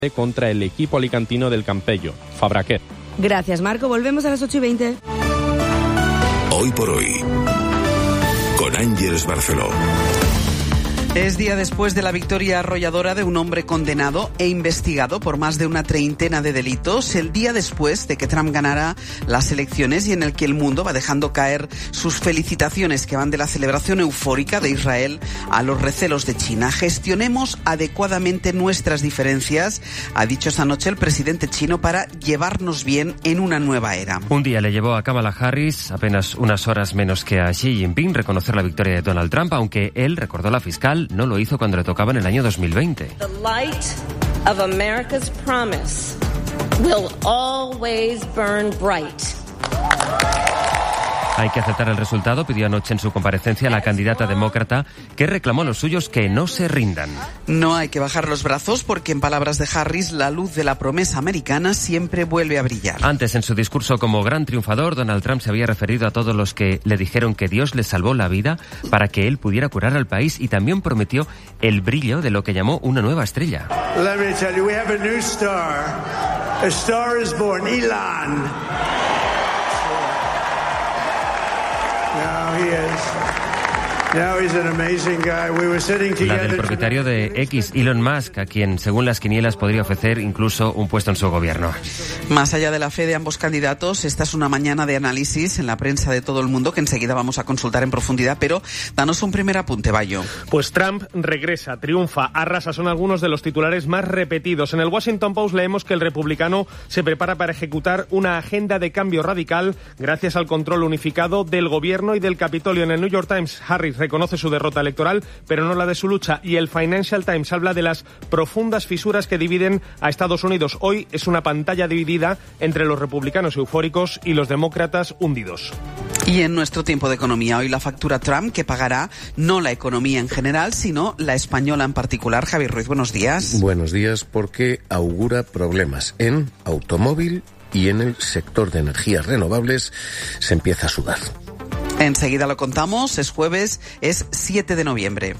contra el equipo alicantino del Campello, Fabraquer. Gracias, Marco. Volvemos a las 8:20. Hoy por hoy, con Ángeles Barceló. Es día después de la victoria arrolladora de un hombre condenado e investigado por más de una treintena de delitos, el día después de que Trump ganara las elecciones y en el que el mundo va dejando caer sus felicitaciones que van de la celebración eufórica de Israel a los recelos de China. Gestionemos adecuadamente nuestras diferencias, ha dicho esta noche el presidente chino, para llevarnos bien en una nueva era. Un día le llevó a Kamala Harris, apenas unas horas menos que a Xi Jinping, reconocer la victoria de Donald Trump, aunque él, recordó la fiscal, no lo hizo cuando le tocaba en el año 2020. The light of America's promise will always burn bright. Hay que aceptar el resultado, pidió anoche en su comparecencia la candidata demócrata, que reclamó a los suyos que no se rindan. No hay que bajar los brazos porque, en palabras de Harris, la luz de la promesa americana siempre vuelve a brillar. Antes, en su discurso como gran triunfador, Donald Trump se había referido a todos los que le dijeron que Dios le salvó la vida para que él pudiera curar al país, y también prometió el brillo de lo que llamó una nueva estrella. Let me tell you, we have a new star. A star is born, Elon. Now he is. Now he's an amazing guy. We were sitting together. La del propietario de X, Elon Musk, a quien, según las quinielas, podría ofrecer incluso un puesto en su gobierno. Más allá de la fe de ambos candidatos, esta es una mañana de análisis en la prensa de todo el mundo que enseguida vamos a consultar en profundidad, pero danos un primer apunte, Bayo. Pues Trump regresa, triunfa, arrasa, son algunos de los titulares más repetidos. En el Washington Post leemos que el republicano se prepara para ejecutar una agenda de cambio radical gracias al control unificado del gobierno y del Capitolio. En el New York Times, Harris reconoce su derrota electoral, pero no la de su lucha, y el Financial Times habla de las profundas fisuras que dividen a Estados Unidos. Hoy es una pantalla dividida entre los republicanos eufóricos y los demócratas hundidos. Y en nuestro tiempo de economía, hoy la factura Trump, que pagará no la economía en general, sino la española en particular. Javier Ruiz, buenos días. Buenos días, porque augura problemas en automóvil y en el sector de energías renovables. Se empieza a sudar. Enseguida lo contamos, es jueves, es 7 de noviembre.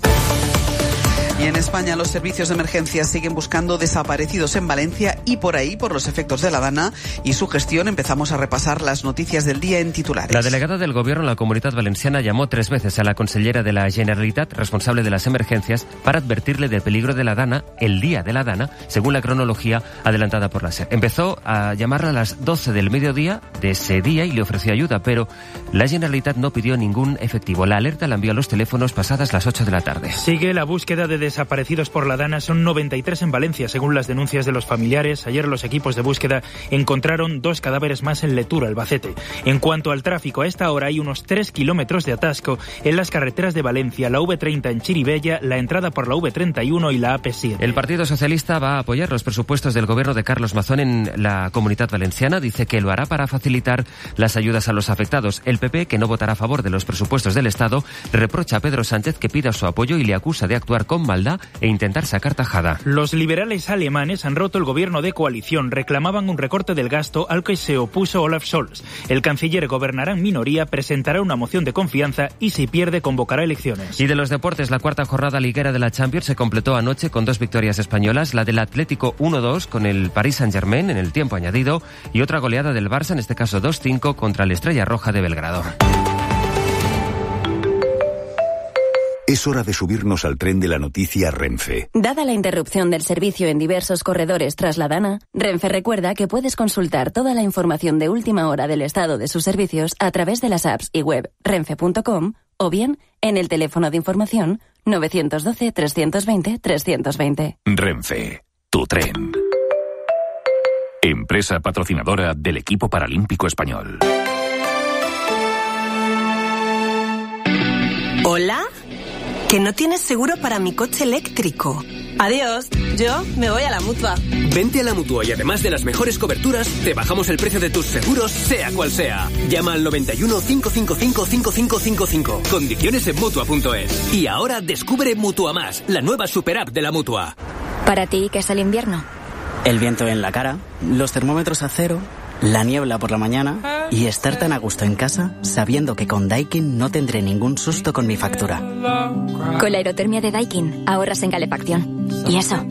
Y en España los servicios de emergencia siguen buscando desaparecidos en Valencia, y por ahí, por los efectos de la Dana y su gestión, empezamos a repasar las noticias del día en titulares. La delegada del Gobierno en la Comunitat Valenciana llamó 3 veces a la consellera de la Generalitat, responsable de las emergencias, para advertirle del peligro de la Dana el día de la Dana, según la cronología adelantada por la SER. Empezó a llamarla a las 12 del mediodía de ese día y le ofreció ayuda, pero la Generalitat no pidió ningún efectivo. La alerta la envió a los teléfonos pasadas las 8 de la tarde. Sigue la búsqueda de desaparecidos por la Dana. Son 93 en Valencia, según las denuncias de los familiares. Ayer los equipos de búsqueda encontraron 2 cadáveres más en Letura, Albacete. En cuanto al tráfico, a esta hora hay unos 3 kilómetros de atasco en las carreteras de Valencia, la V30 en Chirivella, la entrada por la V31 y la AP7. El Partido Socialista va a apoyar los presupuestos del gobierno de Carlos Mazón en la Comunitat Valenciana. Dice que lo hará para facilitar las ayudas a los afectados. El PP, que no votará a favor de los presupuestos del Estado, reprocha a Pedro Sánchez que pida su apoyo y le acusa de actuar con maldad e intentar sacar tajada. Los liberales alemanes han roto el gobierno de coalición. Reclamaban un recorte del gasto al que se opuso Olaf Scholz. El canciller gobernará en minoría, presentará una moción de confianza y, si pierde, convocará elecciones. Y de los deportes, la cuarta jornada liguera de la Champions se completó anoche con 2 victorias españolas, la del Atlético 1-2 con el Paris Saint-Germain en el tiempo añadido, y otra goleada del Barça, en este caso 2-5 contra el Estrella Roja de Belgrado. Es hora de subirnos al tren de la noticia Renfe. Dada la interrupción del servicio en diversos corredores tras la Dana, Renfe recuerda que puedes consultar toda la información de última hora del estado de sus servicios a través de las apps y web renfe.com o bien en el teléfono de información 912-320-320. Renfe, tu tren. Empresa patrocinadora del equipo paralímpico español. ¿Hola? Que no tienes seguro para mi coche eléctrico. Adiós, yo me voy a la Mutua. Vente a la Mutua y además de las mejores coberturas, te bajamos el precio de tus seguros, sea cual sea. Llama al 91 555 5555. Condiciones en Mutua.es. Y ahora descubre Mutua Más, la nueva super app de la Mutua. ¿Para ti qué es el invierno? El viento en la cara, los termómetros a cero, la niebla por la mañana y estar tan a gusto en casa sabiendo que con Daikin no tendré ningún susto con mi factura. Con la aerotermia de Daikin ahorras en calefacción. Y eso,